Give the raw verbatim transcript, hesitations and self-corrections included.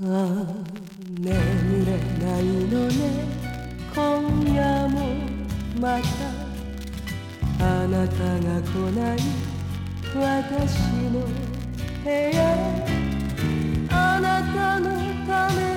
ああ眠れないのね今夜もまたあなたが来ない私の部屋あなたのため